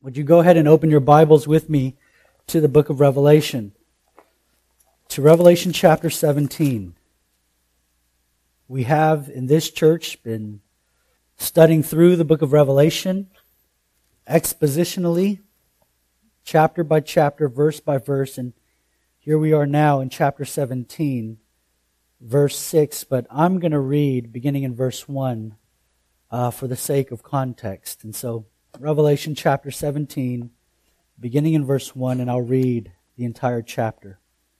Would you go ahead and open your Bibles with me to the book of Revelation, to Revelation chapter 17. We have in this church been studying through the book of Revelation expositionally, chapter by chapter, verse by verse, and here we are now in chapter 17, verse 6, but I'm going to read beginning in verse 1 for the sake of context. And so Revelation chapter 17, beginning in verse 1, and I'll read the entire chapter.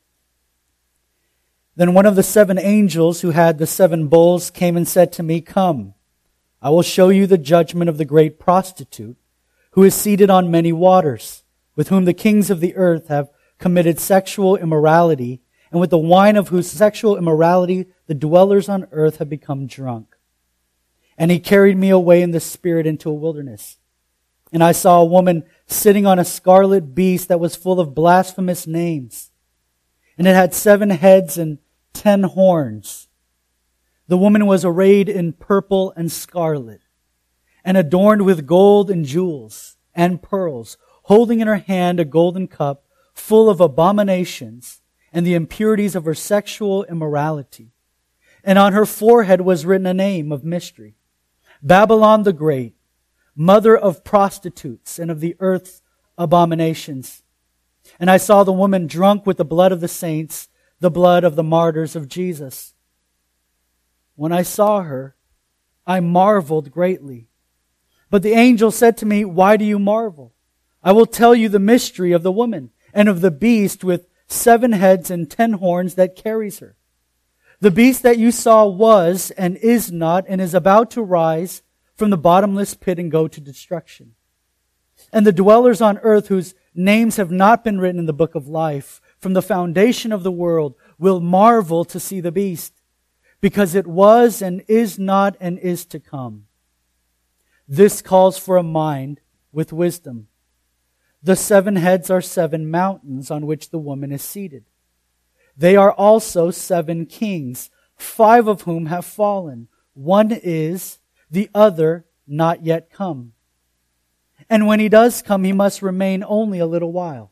Then one of the 7 angels who had the 7 bowls came and said to me, "Come, I will show you the judgment of the great prostitute, who is seated on many waters, with whom the kings of the earth have committed sexual immorality, and with the wine of whose sexual immorality the dwellers on earth have become drunk." And he carried me away in the spirit into a wilderness. And I saw a woman sitting on a scarlet beast that was full of blasphemous names. And it had 7 heads and 10 horns. The woman was arrayed in purple and scarlet, and adorned with gold and jewels and pearls, holding in her hand a golden cup full of abominations and the impurities of her sexual immorality. And on her forehead was written a name of mystery: Babylon the Great, mother of prostitutes and of the earth's abominations. And I saw the woman drunk with the blood of the saints, the blood of the martyrs of Jesus. When I saw her, I marveled greatly. But the angel said to me, "Why do you marvel? I will tell you the mystery of the woman and of the beast with 7 heads and 10 horns that carries her. The beast that you saw was and is not and is about to rise from the bottomless pit and go to destruction. And the dwellers on earth whose names have not been written in the book of life from the foundation of the world will marvel to see the beast, because it was and is not and is to come. This calls for a mind with wisdom. The 7 heads are 7 mountains on which the woman is seated. They are also 7 kings, 5 of whom have fallen. One is, the other not yet come. And when he does come, he must remain only a little while.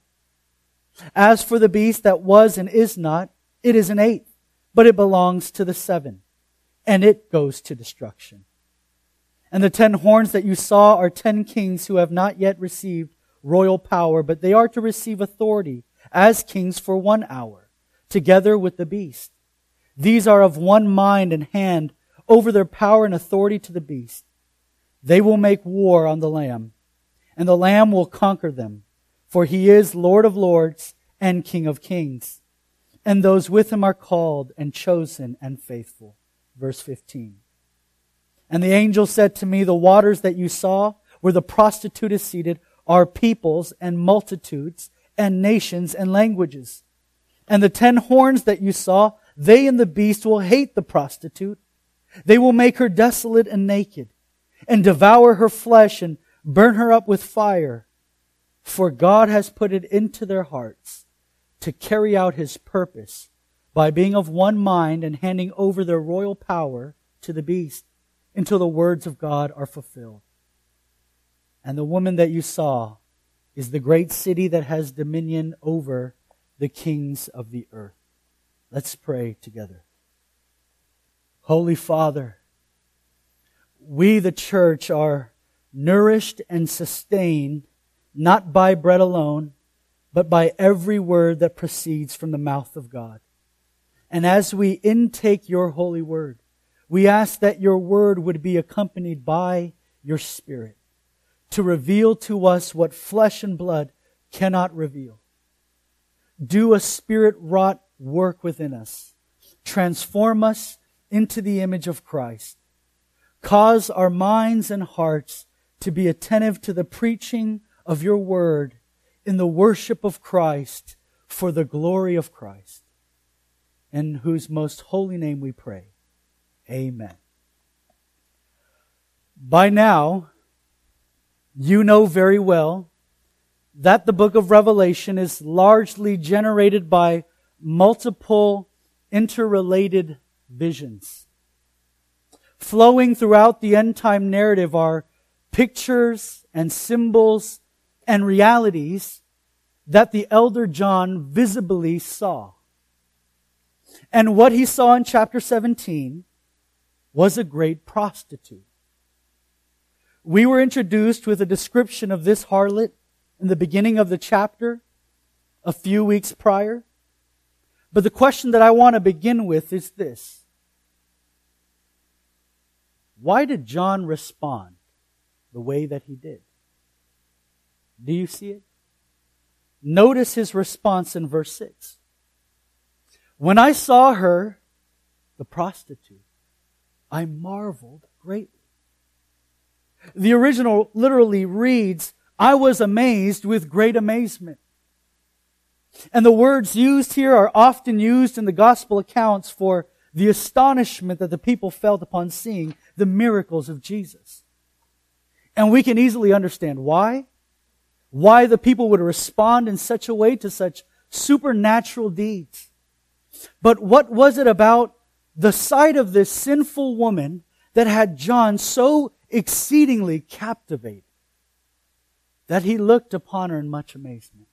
As for the beast that was and is not, it is an 8th, but it belongs to the 7, and it goes to destruction. And the 10 horns that you saw are 10 kings who have not yet received royal power, but they are to receive authority as kings for 1 hour, together with the beast. These are of one mind and hand over their power and authority to the beast. They will make war on the Lamb, and the Lamb will conquer them, for he is Lord of lords and King of kings. And those with him are called and chosen and faithful. Verse 15. And the angel said to me, "The waters that you saw, where the prostitute is seated, are peoples and multitudes and nations and languages. And the 10 horns that you saw, they and the beast will hate the prostitute. They will make her desolate and naked, and devour her flesh and burn her up with fire. For God has put it into their hearts to carry out his purpose by being of one mind and handing over their royal power to the beast until the words of God are fulfilled. And the woman that you saw is the great city that has dominion over the kings of the earth." Let's pray together. Holy Father, we, the church, are nourished and sustained not by bread alone, but by every word that proceeds from the mouth of God. And as we intake your holy word, we ask that your word would be accompanied by your Spirit to reveal to us what flesh and blood cannot reveal. Do a Spirit-wrought work within us. Transform us into the image of Christ. Cause our minds and hearts to be attentive to the preaching of your word in the worship of Christ for the glory of Christ, in whose most holy name we pray. Amen. By now, you know very well that the book of Revelation is largely generated by multiple interrelated visions. Flowing throughout the end time narrative are pictures and symbols and realities that the elder John visibly saw. And what he saw in chapter 17 was a great prostitute. We were introduced with a description of this harlot in the beginning of the chapter a few weeks prior. But the question that I want to begin with is this. Why did John respond the way that he did? Do you see it? Notice his response in verse 6. When I saw her, the prostitute, I marveled greatly. The original literally reads, I was amazed with great amazement. And the words used here are often used in the gospel accounts for the astonishment that the people felt upon seeing the miracles of Jesus. And we can easily understand why. Why the people would respond in such a way to such supernatural deeds. But what was it about the sight of this sinful woman that had John so exceedingly captivated that he looked upon her in much amazement?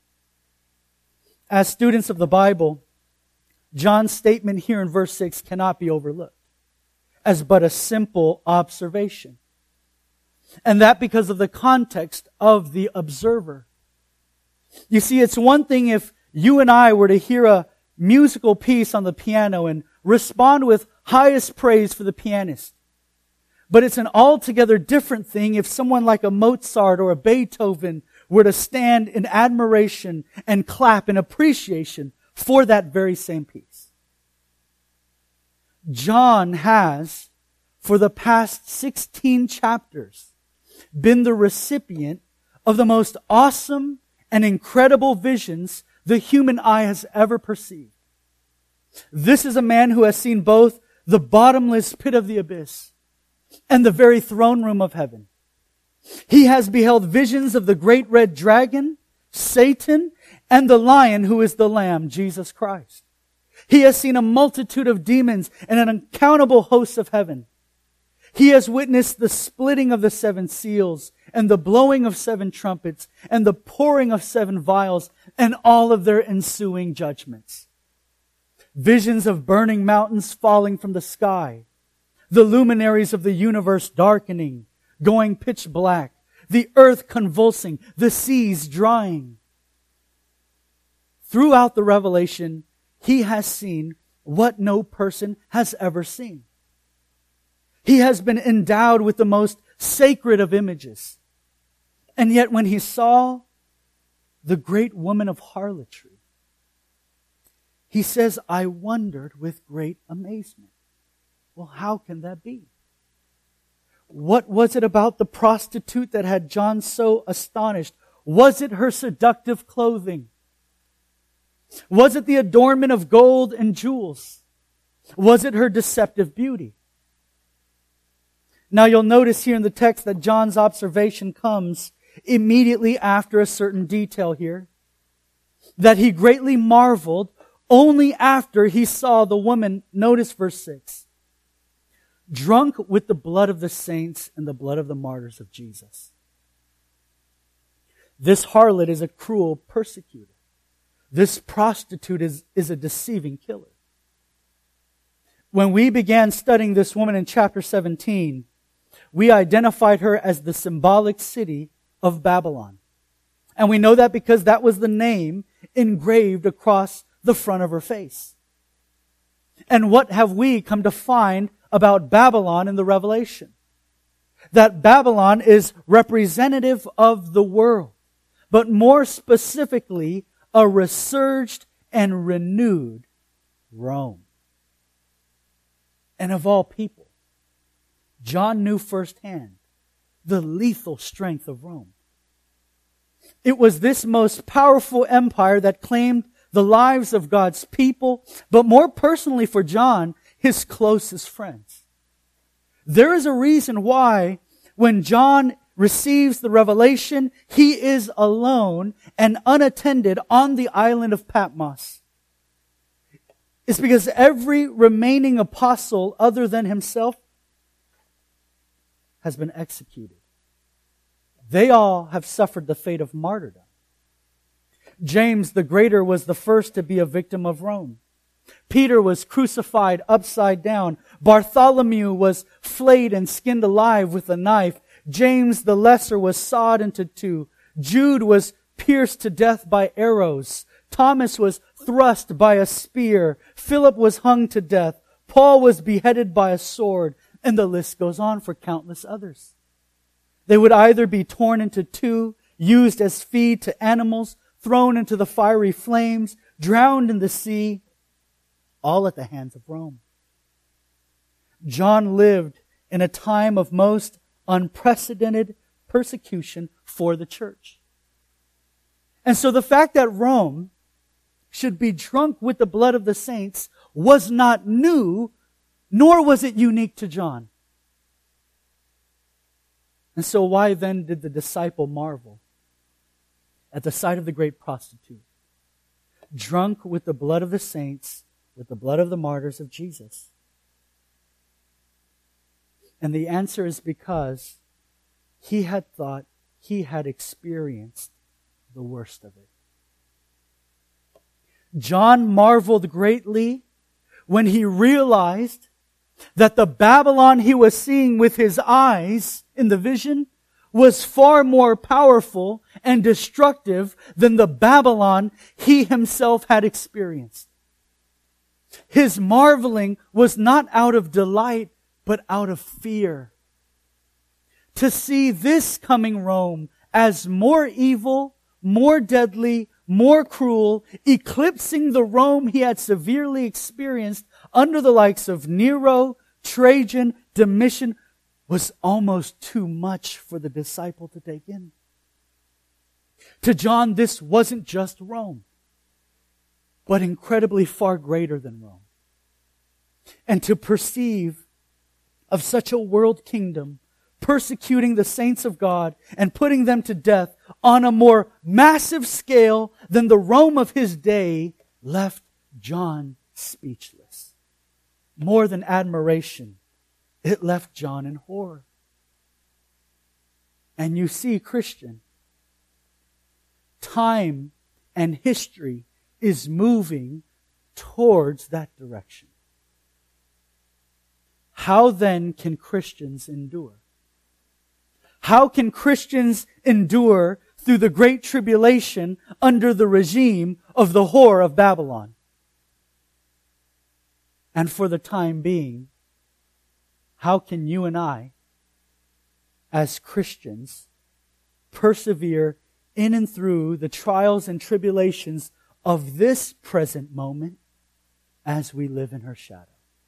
As students of the Bible, John's statement here in verse 6 cannot be overlooked as but a simple observation. And that because of the context of the observer. You see, it's one thing if you and I were to hear a musical piece on the piano and respond with highest praise for the pianist. But it's an altogether different thing if someone like a Mozart or a Beethoven were to stand in admiration and clap in appreciation for that very same piece. John has, for the past 16 chapters, been the recipient of the most awesome and incredible visions the human eye has ever perceived. This is a man who has seen both the bottomless pit of the abyss and the very throne room of heaven. He has beheld visions of the great red dragon, Satan, and the lion who is the Lamb, Jesus Christ. He has seen a multitude of demons and an uncountable host of heaven. He has witnessed the splitting of the 7 seals and the blowing of 7 trumpets and the pouring of 7 vials and all of their ensuing judgments. Visions of burning mountains falling from the sky, the luminaries of the universe darkening, going pitch black, the earth convulsing, the seas drying. Throughout the revelation, he has seen what no person has ever seen. He has been endowed with the most sacred of images. And yet when he saw the great woman of harlotry, he says, I wondered with great amazement. Well, how can that be? What was it about the prostitute that had John so astonished? Was it her seductive clothing? Was it the adornment of gold and jewels? Was it her deceptive beauty? Now you'll notice here in the text that John's observation comes immediately after a certain detail here. That he greatly marveled only after he saw the woman, notice verse 6, drunk with the blood of the saints and the blood of the martyrs of Jesus. This harlot is a cruel persecutor. This prostitute is a deceiving killer. When we began studying this woman in chapter 17, we identified her as the symbolic city of Babylon. And we know that because that was the name engraved across the front of her face. And what have we come to find about Babylon in the Revelation? That Babylon is representative of the world, but more specifically, a resurged and renewed Rome. And of all people, John knew firsthand the lethal strength of Rome. It was this most powerful empire that claimed the lives of God's people, but more personally for John, his closest friends. There is a reason why when John receives the revelation, he is alone and unattended on the island of Patmos. It's because every remaining apostle other than himself has been executed, They all have suffered the fate of martyrdom. James the Greater was the first to be a victim of Rome. Peter was crucified upside down. Bartholomew was flayed and skinned alive with a knife. James the Lesser was sawed into two. Jude was pierced to death by arrows. Thomas was thrust by a spear. Philip was hung to death. Paul was beheaded by a sword. And the list goes on for countless others. They would either be torn into two, used as feed to animals, thrown into the fiery flames, drowned in the sea, all at the hands of Rome. John lived in a time of most unprecedented persecution for the church. And so the fact that Rome should be drunk with the blood of the saints was not new, nor was it unique to John. And so why then did the disciple marvel at the sight of the great prostitute, drunk with the blood of the saints, with the blood of the martyrs of Jesus? And the answer is because he had thought he had experienced the worst of it. John marveled greatly when he realized that the Babylon he was seeing with his eyes in the vision was far more powerful and destructive than the Babylon he himself had experienced. His marveling was not out of delight, but out of fear. To see this coming Rome as more evil, more deadly, more cruel, eclipsing the Rome he had severely experienced under the likes of Nero, Trajan, Domitian, was almost too much for the disciple to take in. To John, this wasn't just Rome, but incredibly far greater than Rome. And to perceive of such a world kingdom persecuting the saints of God and putting them to death on a more massive scale than the Rome of his day left John speechless. More than admiration, it left John in horror. And you see, Christian, time and history is moving towards that direction. How then can Christians endure? How can Christians endure through the great tribulation under the regime of the whore of Babylon? And for the time being, how can you and I, as Christians, persevere in and through the trials and tribulations of this present moment as we live in her shadow?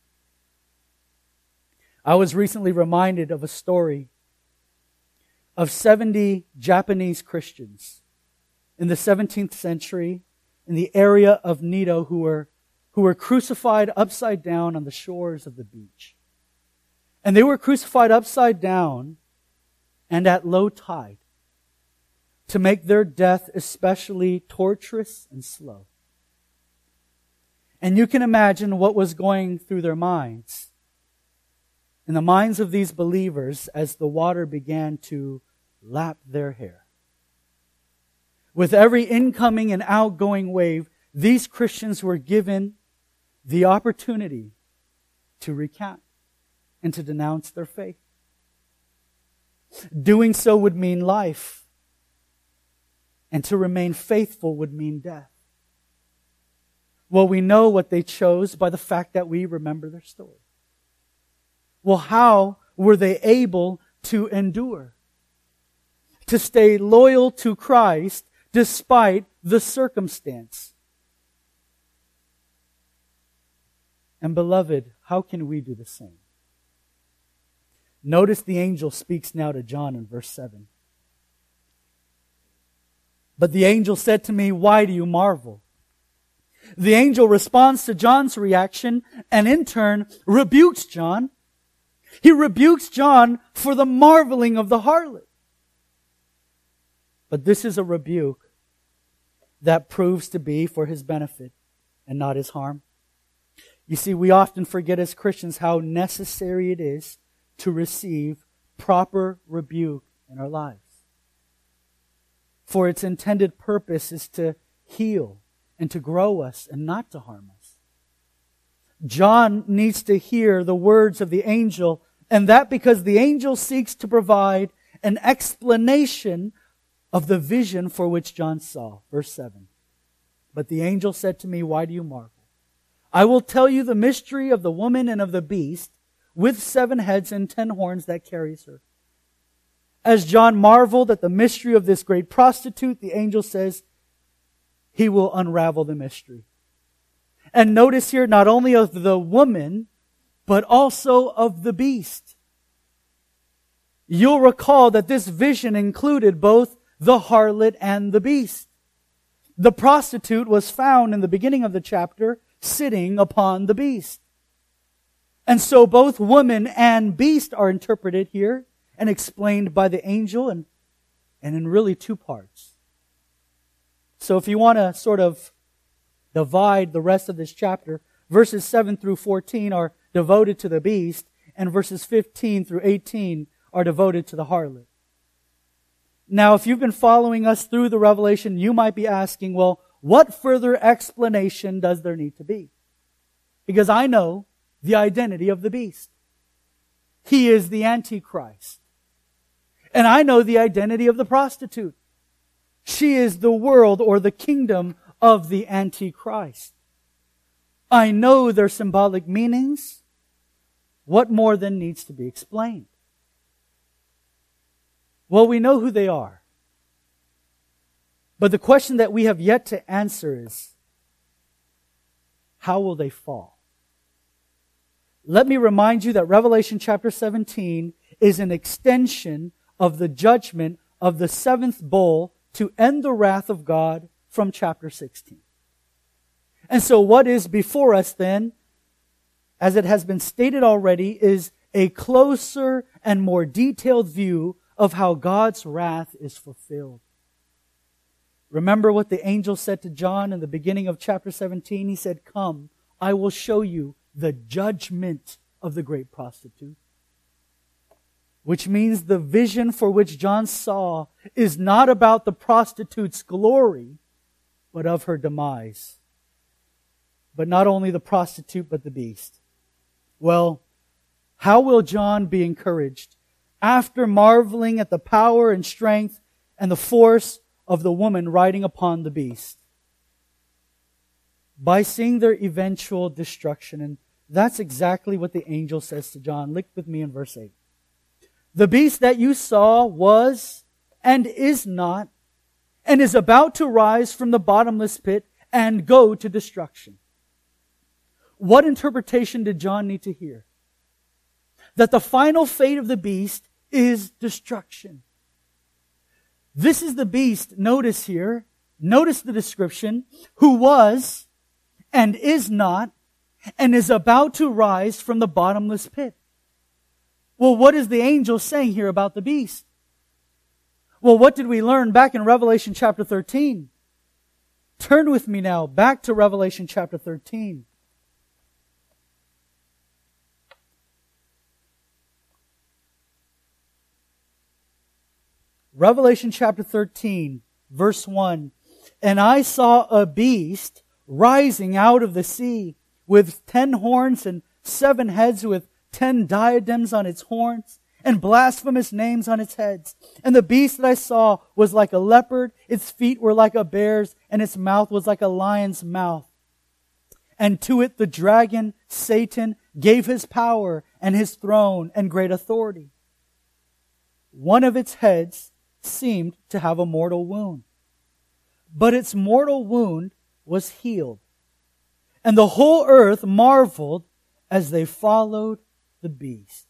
I was recently reminded of a story of 70 Japanese Christians in the 17th century in the area of Nido who were crucified upside down on the shores of the beach. And they were crucified upside down and at low tide to make their death especially torturous and slow. And you can imagine what was going through their minds, in the minds of these believers, as the water began to lap their hair. With every incoming and outgoing wave, these Christians were given the opportunity to recant and to denounce their faith. Doing so would mean life, and to remain faithful would mean death. Well, we know what they chose by the fact that we remember their story. Well, how were they able to endure? To stay loyal to Christ despite the circumstance? And beloved, how can we do the same? Notice the angel speaks now to John in verse 7. But the angel said to me, "Why do you marvel?" The angel responds to John's reaction and in turn rebukes John. He rebukes John for the marveling of the harlot. But this is a rebuke that proves to be for his benefit and not his harm. You see, we often forget as Christians how necessary it is to receive proper rebuke in our lives. for its intended purpose is to heal and to grow us and not to harm us. John needs to hear the words of the angel, and that because the angel seeks to provide an explanation of the vision for which John saw. Verse 7. But the angel said to me, why do you marvel? I will tell you the mystery of the woman and of the beast with 7 heads and 10 horns that carries her. As John marveled at the mystery of this great prostitute, the angel says he will unravel the mystery. And notice here not only of the woman, but also of the beast. You'll recall that this vision included both the harlot and the beast. The prostitute was found in the beginning of the chapter sitting upon the beast. And so both woman and beast are interpreted here and explained by the angel and in really 2 parts. So if you want to sort of divide the rest of this chapter, verses 7 through 14 are devoted to the beast, and verses 15 through 18 are devoted to the harlot. Now, if you've been following us through the Revelation, you might be asking, well, what further explanation does there need to be? Because I know the identity of the beast. He is the Antichrist. And I know the identity of the prostitute. She is the world or the kingdom of the Antichrist. I know their symbolic meanings. What more then needs to be explained? Well, we know who they are. But the question that we have yet to answer is, how will they fall? Let me remind you that Revelation chapter 17 is an extension of the judgment of the 7th bowl to end the wrath of God from chapter 16. And so what is before us then, as it has been stated already, is a closer and more detailed view of how God's wrath is fulfilled. Remember what the angel said to John in the beginning of chapter 17? He said, come, I will show you the judgment of the great prostitute. Which means the vision for which John saw is not about the prostitute's glory, but of her demise. But not only the prostitute, but the beast. Well, how will John be encouraged after marveling at the power and strength and the force of the woman riding upon the beast? By seeing their eventual destruction. And that's exactly what the angel says to John. Look with me in verse 8. The beast that you saw was and is not, and is about to rise from the bottomless pit and go to destruction. What interpretation did John need to hear? That the final fate of the beast is destruction. This is the beast, notice here, notice the description, who was and is not, and is about to rise from the bottomless pit. Well, what is the angel saying here about the beast? Well, what did we learn back in Revelation chapter 13? Turn with me now back to Revelation chapter 13. Revelation chapter 13, verse 1. And I saw a beast rising out of the sea with 10 horns and 7 heads, with 10 diadems on its horns and blasphemous names on its heads. And the beast that I saw was like a leopard, its feet were like a bear's, and its mouth was like a lion's mouth. And to it the dragon, Satan, gave his power and his throne and great authority. One of its heads seemed to have a mortal wound, but its mortal wound was healed. And the whole earth marveled as they followed the beast.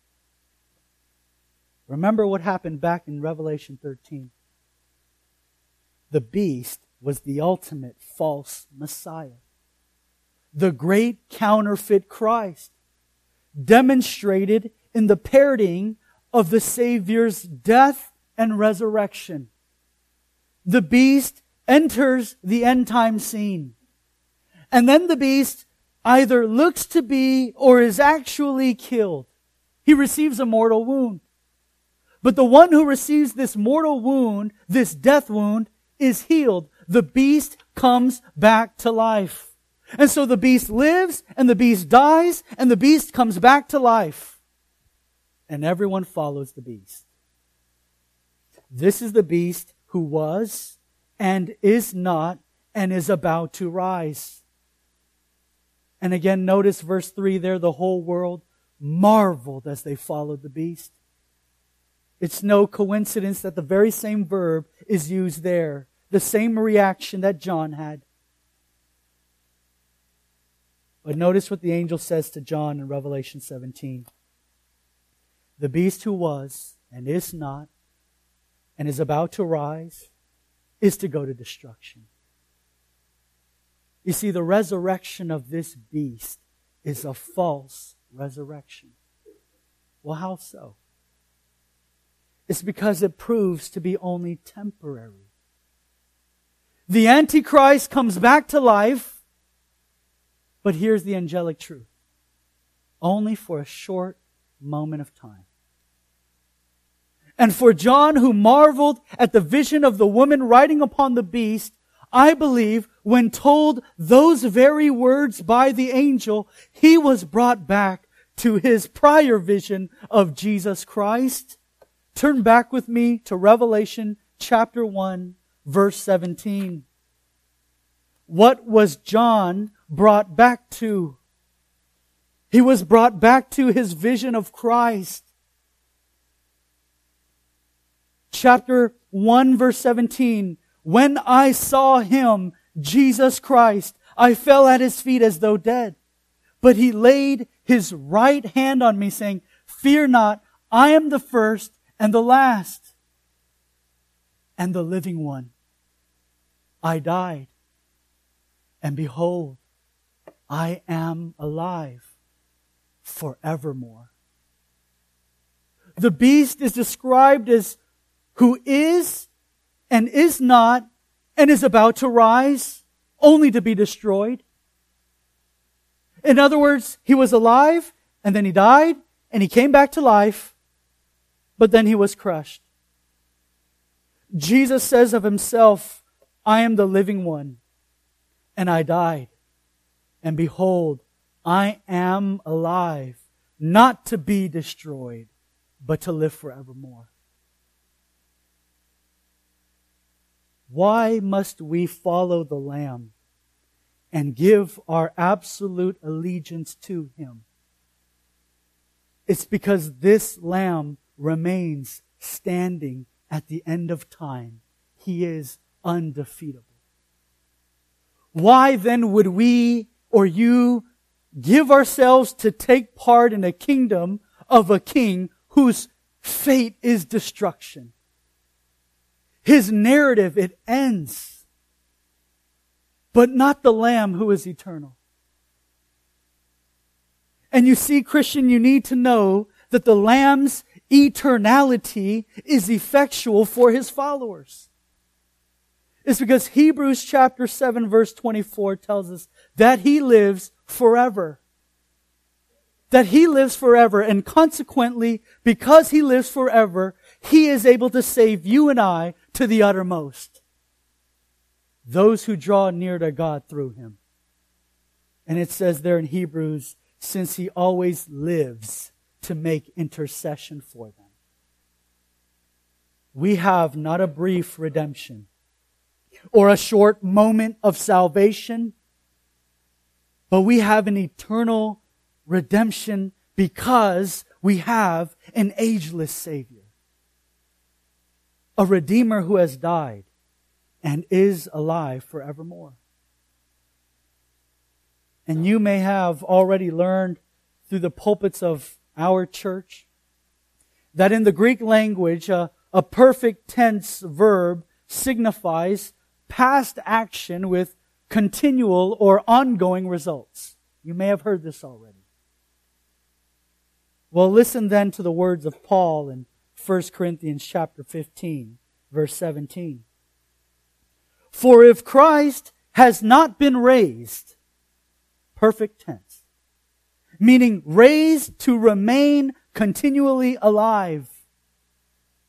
Remember what happened back in Revelation 13. The beast was the ultimate false Messiah. The great counterfeit Christ, demonstrated in the parodying of the Savior's death and resurrection. The beast enters the end time scene. And then the beast either looks to be or is actually killed. He receives a mortal wound. But the one who receives this mortal wound, this death wound, is healed. The beast comes back to life. And so the beast lives, and the beast dies, and the beast comes back to life. And everyone follows the beast. This is the beast who was, and is not, and is about to rise. And again, notice verse 3 there, the whole world marveled as they followed the beast. It's no coincidence that the very same verb is used there. The same reaction that John had. But notice what the angel says to John in Revelation 17. The beast who was, and is not, and is about to rise, is to go to destruction. You see, the resurrection of this beast is a false resurrection. Well, how so? It's because it proves to be only temporary. The Antichrist comes back to life, but here's the angelic truth. Only for a short moment of time. And for John, who marveled at the vision of the woman riding upon the beast, I believe when told those very words by the angel, he was brought back to his prior vision of Jesus Christ. Turn back with me to Revelation chapter 1, verse 17. What was John brought back to? He was brought back to his vision of Christ. Chapter 1, verse 17. When I saw him, Jesus Christ, I fell at his feet as though dead. But he laid his right hand on me, saying, Fear not, I am the first and the last, and the living one. I died, and behold, I am alive forevermore. The beast is described as who is and is not and is about to rise, only to be destroyed. In other words, he was alive, and then he died, and he came back to life, but then he was crushed. Jesus says of himself, I am the living one, and I died. And behold, I am alive, not to be destroyed, but to live forevermore. Why must we follow the Lamb and give our absolute allegiance to Him? It's because this Lamb remains standing at the end of time. He is undefeatable. Why then would we or you give ourselves to take part in a kingdom of a king whose fate is destruction? His narrative, it ends. But not the Lamb who is eternal. And you see, Christian, you need to know that the Lamb's eternality is effectual for His followers. It's because Hebrews chapter 7 verse 24 tells us that He lives forever. That He lives forever, and consequently, because He lives forever, He is able to save you and I to the uttermost. Those who draw near to God through Him. And it says there in Hebrews, since He always lives to make intercession for them. We have not a brief redemption or a short moment of salvation, but we have an eternal redemption because we have an ageless Savior. A Redeemer who has died and is alive forevermore. And you may have already learned through the pulpits of our church that in the Greek language, a perfect tense verb signifies past action with continual or ongoing results. You may have heard this already. Well, listen then to the words of Paul in 1 Corinthians chapter 15, verse 17. For if Christ has not been raised, perfect tense, meaning raised to remain continually alive,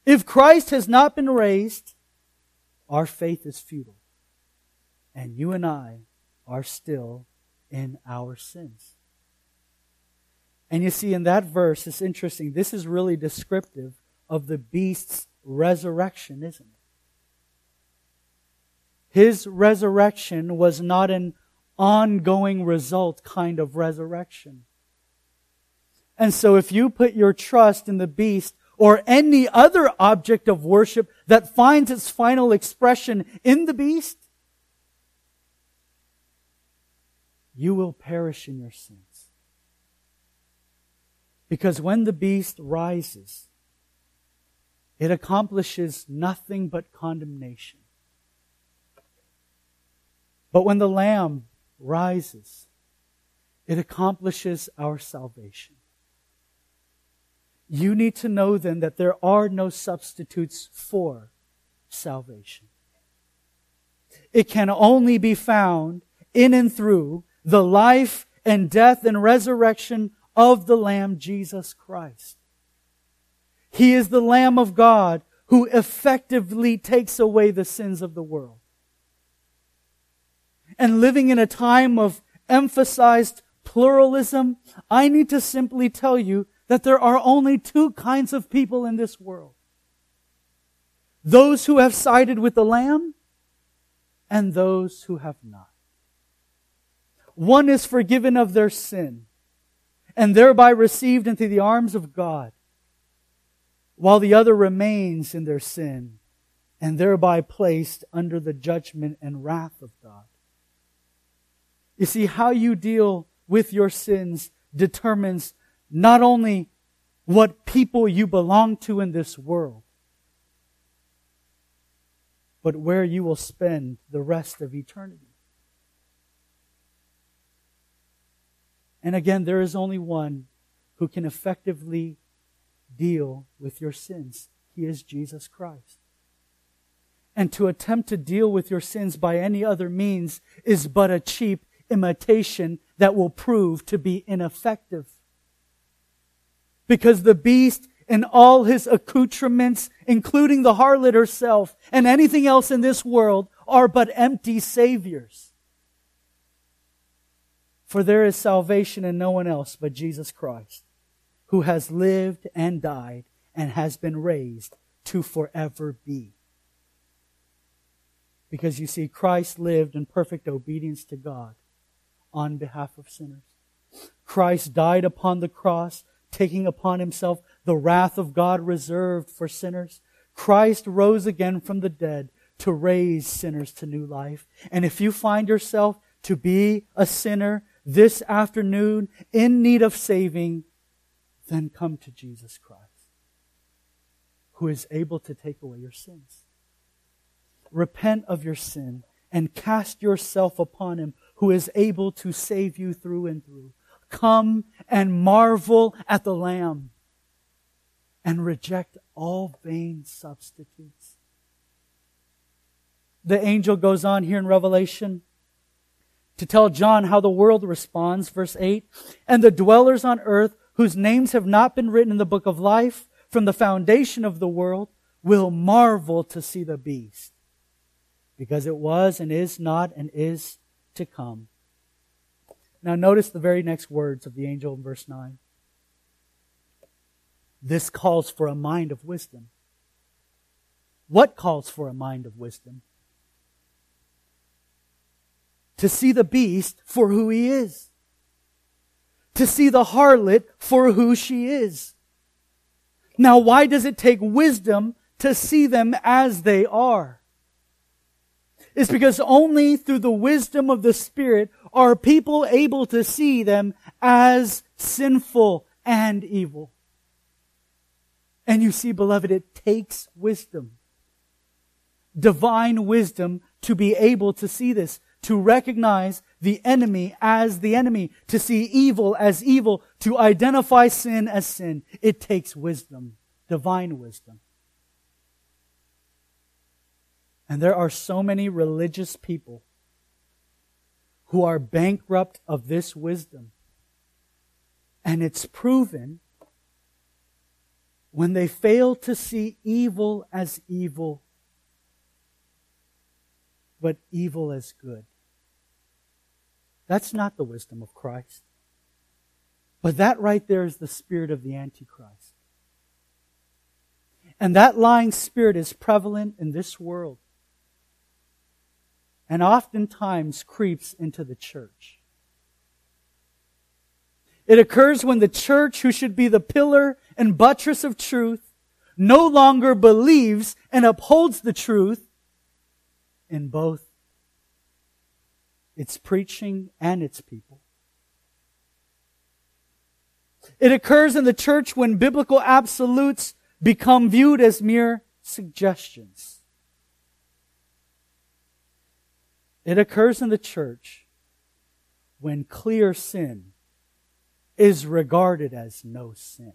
If Christ has not been raised, our faith is futile. And you and I are still in our sins. And you see, in that verse, it's interesting. This is really descriptive of the beast's resurrection, isn't it? His resurrection was not an ongoing result kind of resurrection. And so if you put your trust in the beast or any other object of worship that finds its final expression in the beast, you will perish in your sins. Because when the beast rises, it accomplishes nothing but condemnation. But when the Lamb rises, it accomplishes our salvation. You need to know then that there are no substitutes for salvation. It can only be found in and through the life and death and resurrection of the Lamb, Jesus Christ. He is the Lamb of God who effectively takes away the sins of the world. And living in a time of emphasized pluralism, I need to simply tell you that there are only two kinds of people in this world. Those who have sided with the Lamb and those who have not. One is forgiven of their sin and thereby received into the arms of God, while the other remains in their sin and thereby placed under the judgment and wrath of God. You see, how you deal with your sins determines not only what people you belong to in this world, but where you will spend the rest of eternity. And again, there is only one who can effectively deal with your sins. He is Jesus Christ. And to attempt to deal with your sins by any other means is but a cheap imitation that will prove to be ineffective. Because the beast and all his accoutrements, including the harlot herself and anything else in this world, are but empty saviors. For there is salvation in no one else but Jesus Christ, who has lived and died and has been raised to forever be. Because you see, Christ lived in perfect obedience to God on behalf of sinners. Christ died upon the cross, taking upon himself the wrath of God reserved for sinners. Christ rose again from the dead to raise sinners to new life. And if you find yourself to be a sinner this afternoon in need of saving, then come to Jesus Christ, who is able to take away your sins. Repent of your sin and cast yourself upon Him, who is able to save you through and through. Come and marvel at the Lamb and reject all vain substitutes. The angel goes on here in Revelation to tell John how the world responds. Verse 8, and the dwellers on earth whose names have not been written in the book of life from the foundation of the world will marvel to see the beast, because it was and is not and is to come. Now notice the very next words of the angel in verse 9. This calls for a mind of wisdom. What calls for a mind of wisdom? To see the beast for who he is. To see the harlot for who she is. Now, why does it take wisdom to see them as they are? It's because only through the wisdom of the Spirit are people able to see them as sinful and evil. And you see, beloved, it takes wisdom. Divine wisdom to be able to see this, to recognize the enemy as the enemy, to see evil as evil, to identify sin as sin. It takes wisdom, divine wisdom. And there are so many religious people who are bankrupt of this wisdom. And it's proven when they fail to see evil as evil, but evil as good. That's not the wisdom of Christ. But that right there is the spirit of the Antichrist. And that lying spirit is prevalent in this world, and oftentimes creeps into the church. It occurs when the church, who should be the pillar and buttress of truth, no longer believes and upholds the truth in both its preaching and its people. It occurs in the church when biblical absolutes become viewed as mere suggestions. It occurs in the church when clear sin is regarded as no sin.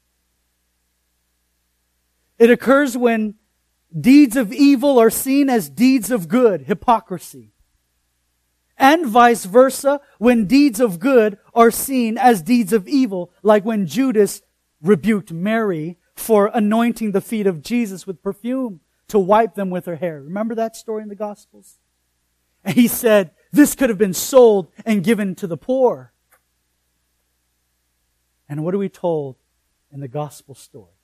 It occurs when deeds of evil are seen as deeds of good, hypocrisy. And vice versa, when deeds of good are seen as deeds of evil, like when Judas rebuked Mary for anointing the feet of Jesus with perfume to wipe them with her hair. Remember that story in the Gospels? And he said, this could have been sold and given to the poor. And what are we told in the Gospel story?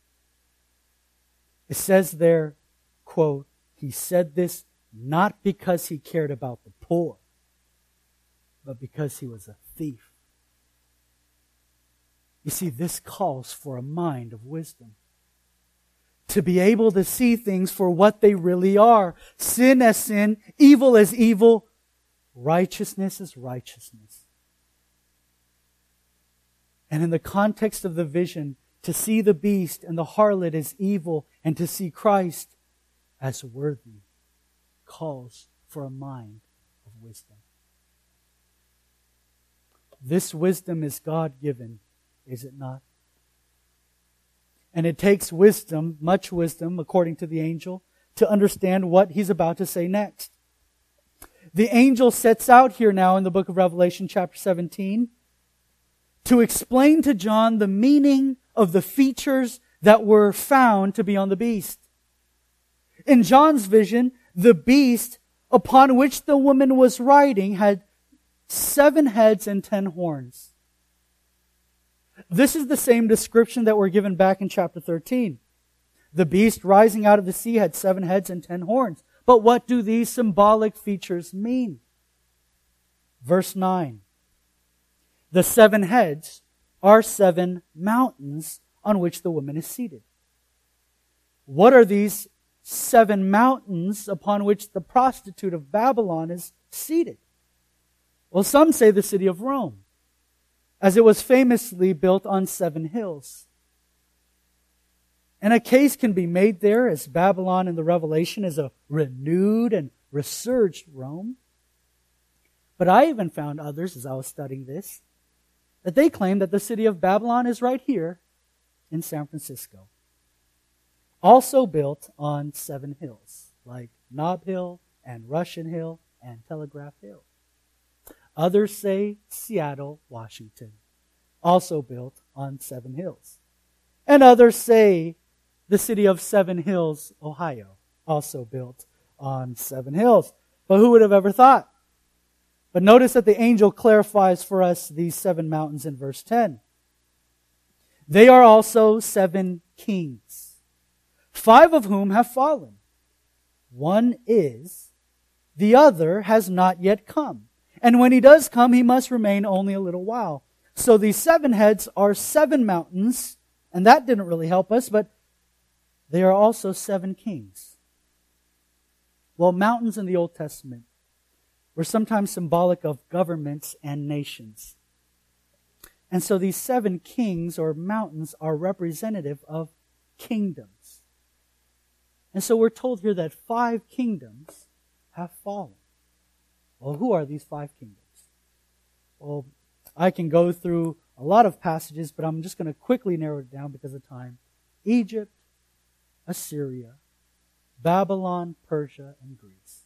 It says there, quote, he said this not because he cared about the poor, but because he was a thief. You see, this calls for a mind of wisdom. To be able to see things for what they really are. Sin as sin, evil as evil, righteousness as righteousness. And in the context of the vision, to see the beast and the harlot as evil and to see Christ as worthy calls for a mind of wisdom. This wisdom is God-given, is it not? And it takes wisdom, much wisdom, according to the angel, to understand what he's about to say next. The angel sets out here now in the book of Revelation, chapter 17, to explain to John the meaning of the features that were found to be on the beast. In John's vision, the beast upon which the woman was riding had 7 heads and 10 horns. This is the same description that we're given back in chapter 13. The beast rising out of the sea had 7 heads and 10 horns. But what do these symbolic features mean? Verse 9. The 7 heads are 7 mountains on which the woman is seated. What are these 7 mountains upon which the prostitute of Babylon is seated? Well, some say the city of Rome, as it was famously built on 7 hills. And a case can be made there as Babylon in the Revelation is a renewed and resurged Rome. But I even found others, as I was studying this, that they claim that the city of Babylon is right here in San Francisco. Also built on 7 hills, like Nob Hill and Russian Hill and Telegraph Hill. Others say Seattle, Washington, also built on 7 hills. And others say the city of 7 Hills, Ohio, also built on 7 hills. But who would have ever thought? But notice that the angel clarifies for us these 7 mountains in verse 10. They are also 7 kings, 5 of whom have fallen. One is, the other has not yet come. And when he does come, he must remain only a little while. So these 7 heads are 7 mountains, and that didn't really help us, but they are also 7 kings. Well, mountains in the Old Testament were sometimes symbolic of governments and nations. And so these 7 kings or mountains are representative of kingdoms. And so we're told here that 5 kingdoms have fallen. Well, who are these 5 kingdoms? Well, I can go through a lot of passages, but I'm just going to quickly narrow it down because of time. Egypt, Assyria, Babylon, Persia, and Greece.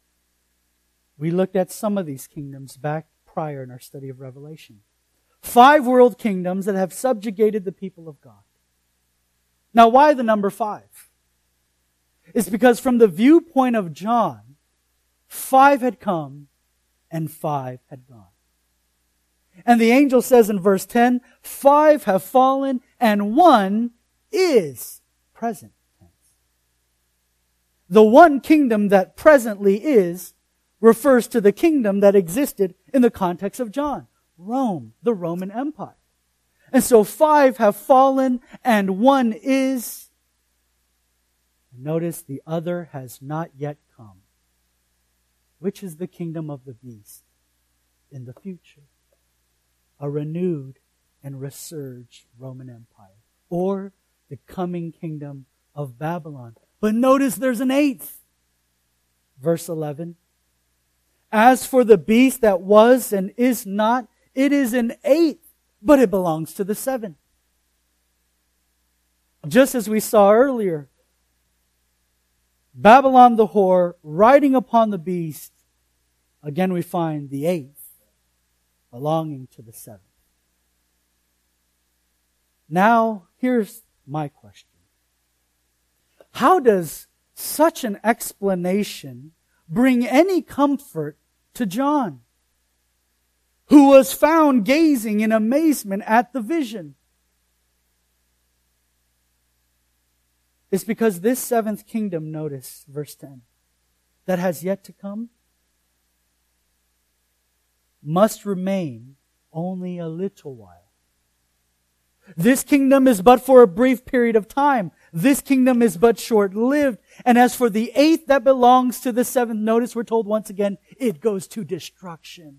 We looked at some of these kingdoms back prior in our study of Revelation. 5 world kingdoms that have subjugated the people of God. Now, why the number 5? It's because from the viewpoint of John, 5 had come and 5 had gone. And the angel says in verse 10, 5 have fallen and 1 is present tense. The one kingdom that presently is refers to the kingdom that existed in the context of John, Rome, the Roman Empire. And so 5 have fallen and 1 is. Notice the other has not yet come, which is the kingdom of the beast in the future. A renewed and resurged Roman Empire, or the coming kingdom of Babylon. But notice there's an 8th. Verse 11. As for the beast that was and is not, it is an 8th, but it belongs to the 7. Just as we saw earlier, Babylon the whore riding upon the beast, again we find the 8th belonging to the 7th. Now, here's my question. How does such an explanation bring any comfort to John, who was found gazing in amazement at the vision? It's because this 7th kingdom, notice verse 10, that has yet to come, must remain only a little while. This kingdom is but for a brief period of time. This kingdom is but short-lived. And as for the 8th that belongs to the 7th, notice we're told once again, it goes to destruction.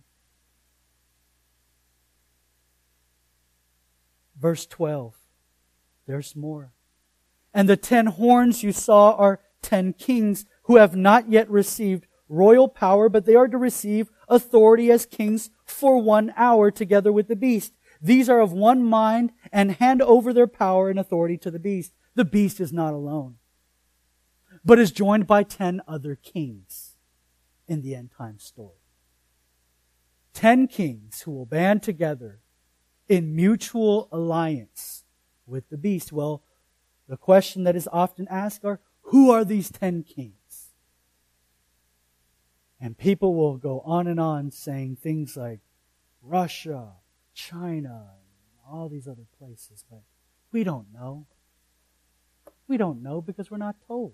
Verse 12, there's more. And the 10 horns you saw are 10 kings who have not yet received royal power, but they are to receive authority as kings for 1 hour together with the beast. These are of one mind and hand over their power and authority to the beast. The beast is not alone, but is joined by 10 other kings in the end time story. 10 kings who will band together in mutual alliance with the beast. Well, the question that is often asked are, who are these 10 kings? And people will go on saying things like Russia, China, and all these other places. But we don't know. We don't know because we're not told.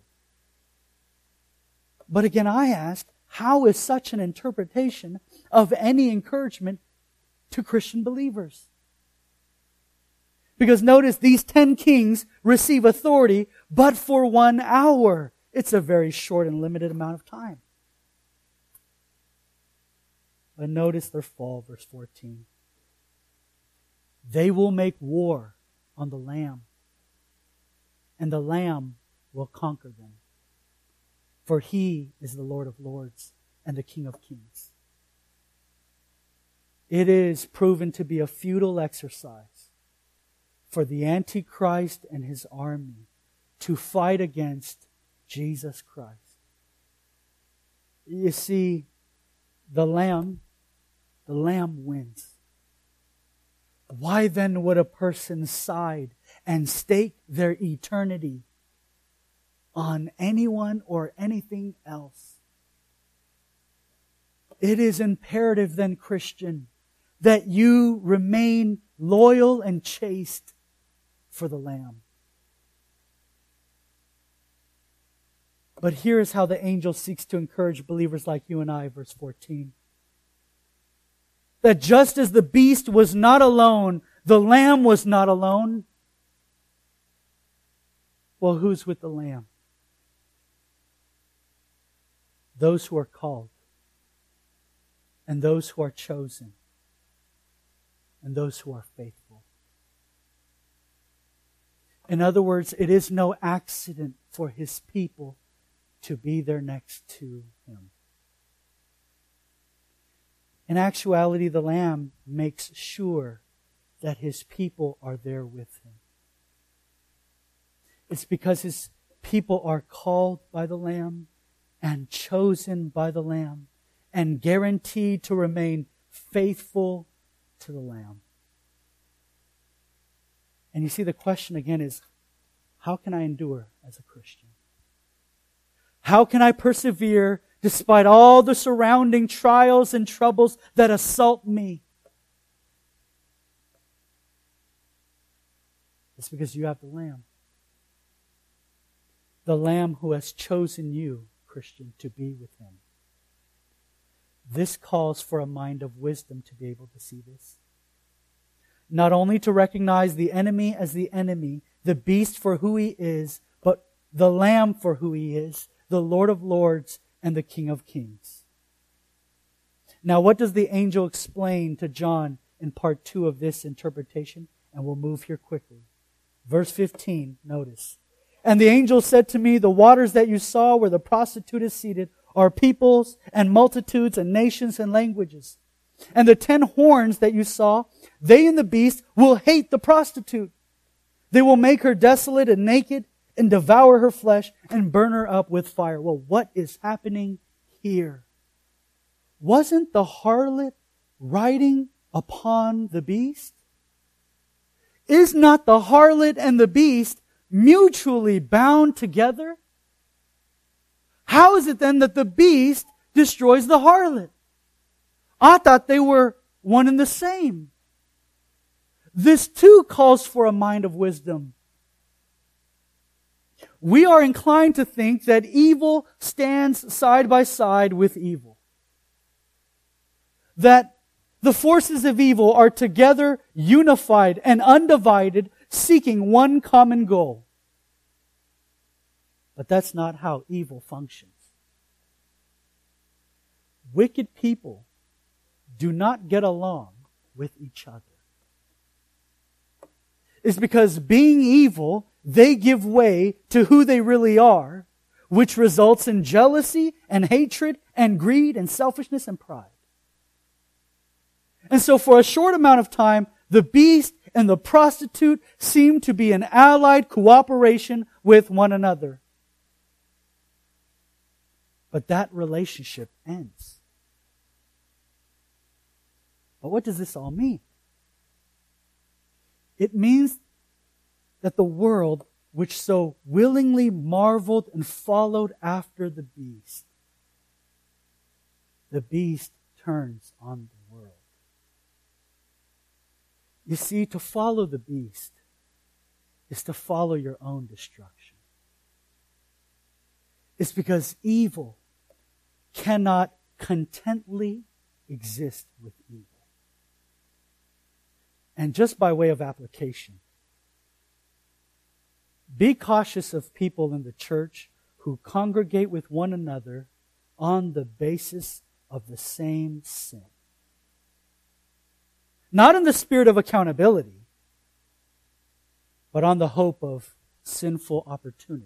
But again, I ask, how is such an interpretation of any encouragement to Christian believers? Because notice, these 10 kings receive authority, but for 1 hour. It's a very short and limited amount of time. But notice their fall, verse 14. They will make war on the Lamb, and the Lamb will conquer them. For He is the Lord of lords and the King of kings. It is proven to be a futile exercise for the Antichrist and his army to fight against Jesus Christ. You see, the Lamb wins. Why then would a person side and stake their eternity on anyone or anything else? It is imperative then, Christian, that you remain loyal and chaste for the Lamb. But here is how the angel seeks to encourage believers like you and I, verse 14. That just as the beast was not alone, the Lamb was not alone. Well, who's with the Lamb? Those who are called, and those who are chosen, and those who are faithful. In other words, it is no accident for His people to be there next to Him. In actuality, the Lamb makes sure that His people are there with Him. It's because His people are called by the Lamb and chosen by the Lamb and guaranteed to remain faithful to the Lamb. And you see, the question again is, how can I endure as a Christian? How can I persevere despite all the surrounding trials and troubles that assault me? It's because you have the Lamb. The Lamb who has chosen you, Christian, to be with Him. This calls for a mind of wisdom to be able to see this. Not only to recognize the enemy as the enemy, the beast for who he is, but the Lamb for who He is, the Lord of Lords and the King of Kings. Now, what does the angel explain to John in part 2 of this interpretation? And we'll move here quickly. Verse 15, notice. And the angel said to me, the waters that you saw where the prostitute is seated are peoples and multitudes and nations and languages. And the 10 horns that you saw, they and the beast will hate the prostitute. They will make her desolate and naked and devour her flesh and burn her up with fire. Well, what is happening here? Wasn't the harlot riding upon the beast? Is not the harlot and the beast mutually bound together? How is it then that the beast destroys the harlot? I thought they were one and the same. This too calls for a mind of wisdom. We are inclined to think that evil stands side by side with evil. That the forces of evil are together, unified and undivided, seeking one common goal. But that's not how evil functions. Wicked people do not get along with each other. It's because being evil, they give way to who they really are, which results in jealousy and hatred and greed and selfishness and pride. And so for a short amount of time, the beast and the prostitute seem to be in allied cooperation with one another. But that relationship ends. But what does this all mean? It means that the world, which so willingly marveled and followed after the beast turns on the world. You see, to follow the beast is to follow your own destruction. It's because evil cannot contently exist with evil. And just by way of application, be cautious of people in the church who congregate with one another on the basis of the same sin. Not in the spirit of accountability, but on the hope of sinful opportunity.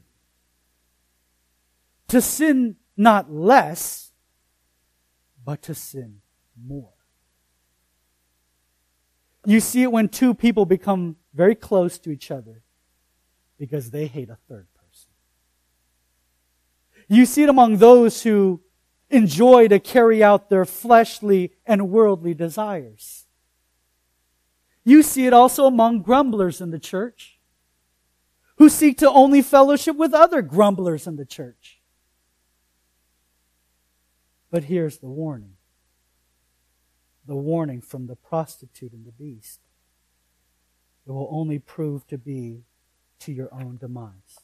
To sin not less, but to sin more. You see it when two people become very close to each other because they hate a third person. You see it among those who enjoy to carry out their fleshly and worldly desires. You see it also among grumblers in the church who seek to only fellowship with other grumblers in the church. But here's the warning. The warning from the prostitute and the beast. It will only prove to be to your own demise.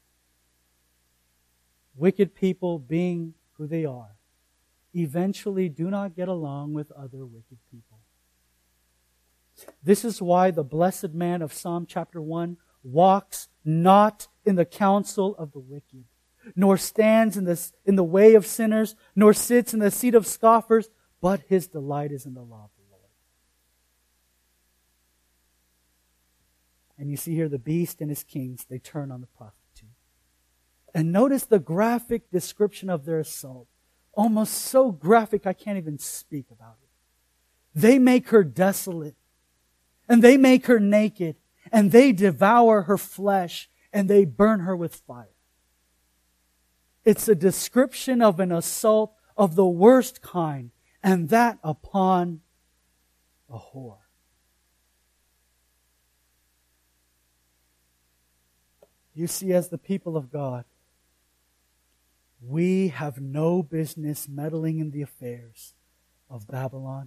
Wicked people, being who they are, eventually do not get along with other wicked people. This is why the blessed man of Psalm chapter 1 walks not in the counsel of the wicked, nor stands in the way of sinners, nor sits in the seat of scoffers, but his delight is in the law of the Lord. And you see here the beast and his kings, they turn on the prostitute. And notice the graphic description of their assault. Almost so graphic I can't even speak about it. They make her desolate, and they make her naked, and they devour her flesh, and they burn her with fire. It's a description of an assault of the worst kind, and that upon a whore. You see, as the people of God, we have no business meddling in the affairs of Babylon.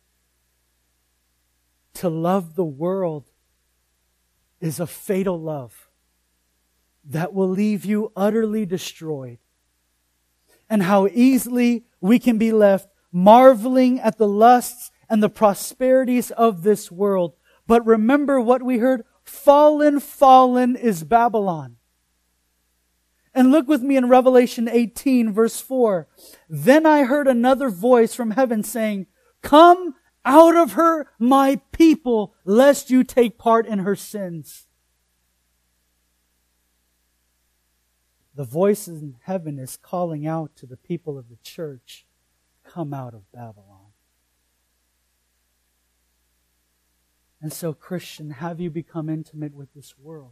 To love the world is a fatal love that will leave you utterly destroyed. And how easily we can be left marveling at the lusts and the prosperities of this world. But remember what we heard, fallen, fallen is Babylon. And look with me in Revelation 18, verse 4. Then I heard another voice from heaven saying, "Come out of her, my people, lest you take part in her sins." The voice in heaven is calling out to the people of the church, come out of Babylon. And so, Christian, have you become intimate with this world?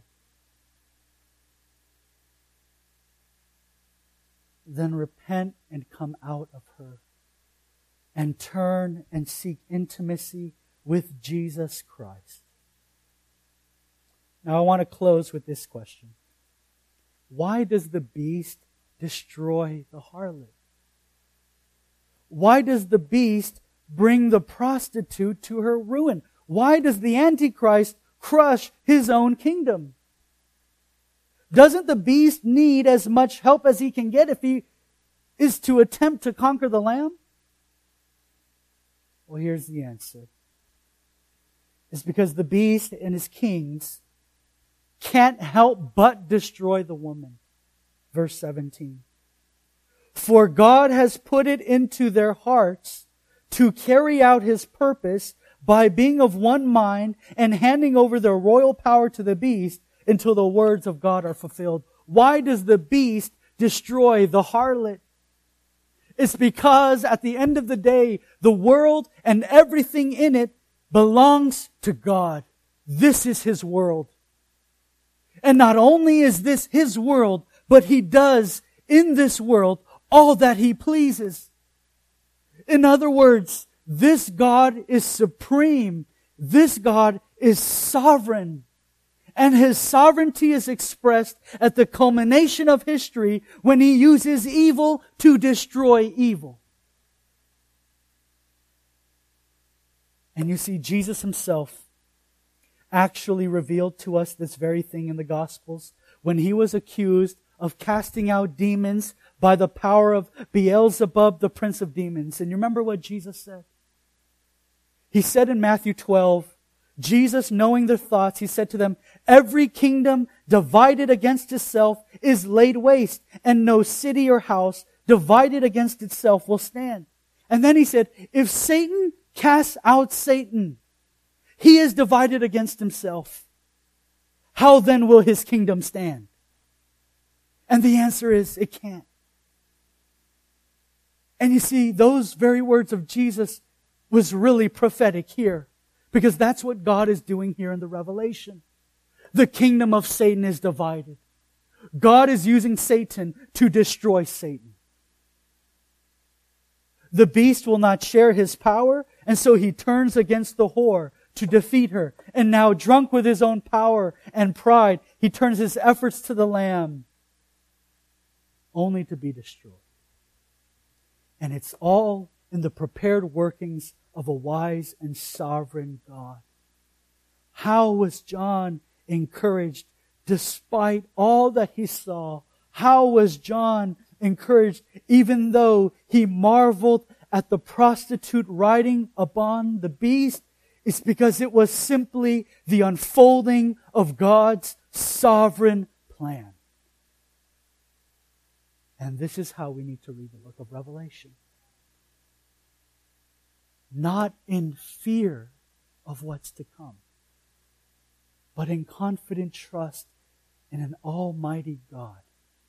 Then repent and come out of her and turn and seek intimacy with Jesus Christ. Now I want to close with this question. Why does the beast destroy the harlot? Why does the beast bring the prostitute to her ruin? Why does the Antichrist crush his own kingdom? Doesn't the beast need as much help as he can get if he is to attempt to conquer the Lamb? Well, here's the answer. It's because the beast and his kings can't help but destroy the woman. Verse 17. For God has put it into their hearts to carry out His purpose by being of one mind and handing over their royal power to the beast until the words of God are fulfilled. Why does the beast destroy the harlot? It's because at the end of the day, the world and everything in it belongs to God. This is His world. And not only is this His world, but He does in this world all that He pleases. In other words, this God is supreme. This God is sovereign. And His sovereignty is expressed at the culmination of history when He uses evil to destroy evil. And you see, Jesus Himself actually revealed to us this very thing in the Gospels when He was accused of casting out demons by the power of Beelzebub, the prince of demons. And you remember what Jesus said? He said in Matthew 12, Jesus, knowing their thoughts, He said to them, every kingdom divided against itself is laid waste, and no city or house divided against itself will stand. And then He said, if Satan casts out Satan, he is divided against himself. How then will his kingdom stand? And the answer is, it can't. And you see, those very words of Jesus was really prophetic here. Because that's what God is doing here in the Revelation. The kingdom of Satan is divided. God is using Satan to destroy Satan. The beast will not share his power, and so he turns against the whore to defeat her. And now, drunk with his own power and pride, he turns his efforts to the Lamb, only to be destroyed. And it's all in the prepared workings of a wise and sovereign God. How was John encouraged despite all that he saw? How was John encouraged even though he marveled at the prostitute riding upon the beast? It's because it was simply the unfolding of God's sovereign plan. And this is how we need to read the book of Revelation. Not in fear of what's to come, but in confident trust in an almighty God.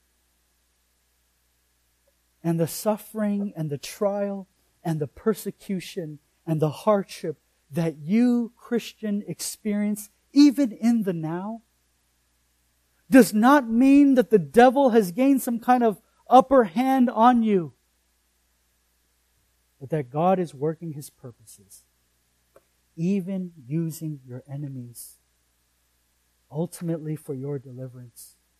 And the suffering and the trial and the persecution and the hardship that you, Christian, experience even in the now does not mean that the devil has gained some kind of upper hand on you, but that God is working His purposes, even using your enemies, ultimately for your deliverance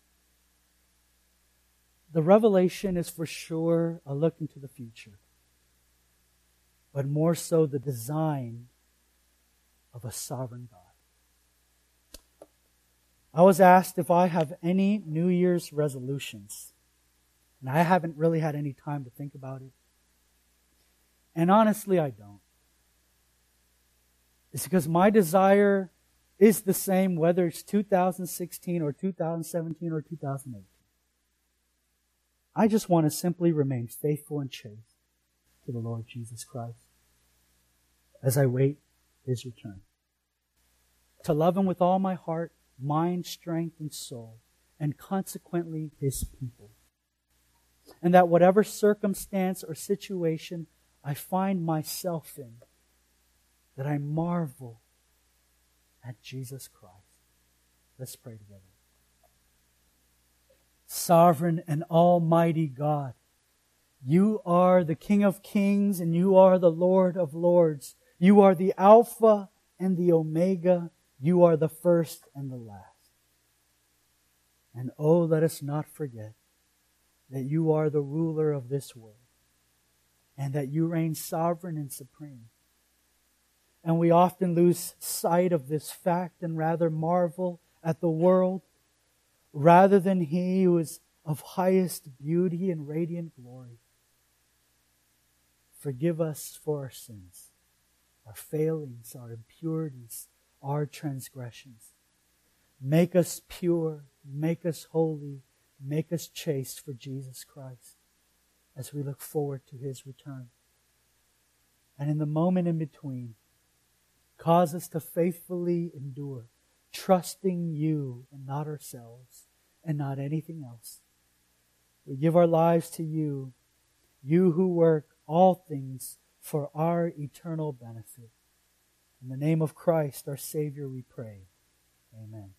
The revelation is for sure a look into the future, but more so the design of a sovereign God. I was asked if I have any New Year's resolutions, and I haven't really had any time to think about it. And honestly, I don't. It's because my desire is the same whether it's 2016 or 2017 or 2018. I just want to simply remain faithful and chaste to the Lord Jesus Christ as I wait His return. To love Him with all my heart, mind, strength, and soul, and consequently His people. And that whatever circumstance or situation I find myself in, that I marvel at Jesus Christ. Let's pray together. Sovereign and almighty God, You are the King of kings and You are the Lord of lords. You are the Alpha and the Omega. You are the first and the last. And oh, let us not forget that You are the ruler of this world and that You reign sovereign and supreme. And we often lose sight of this fact and rather marvel at the world rather than He who is of highest beauty and radiant glory. Forgive us for our sins, our failings, our impurities, our transgressions. Make us pure, make us holy, make us chaste for Jesus Christ as we look forward to His return. And in the moment in between, cause us to faithfully endure, trusting You and not ourselves and not anything else. We give our lives to You, You who work all things for our eternal benefit. In the name of Christ, our Savior, we pray. Amen.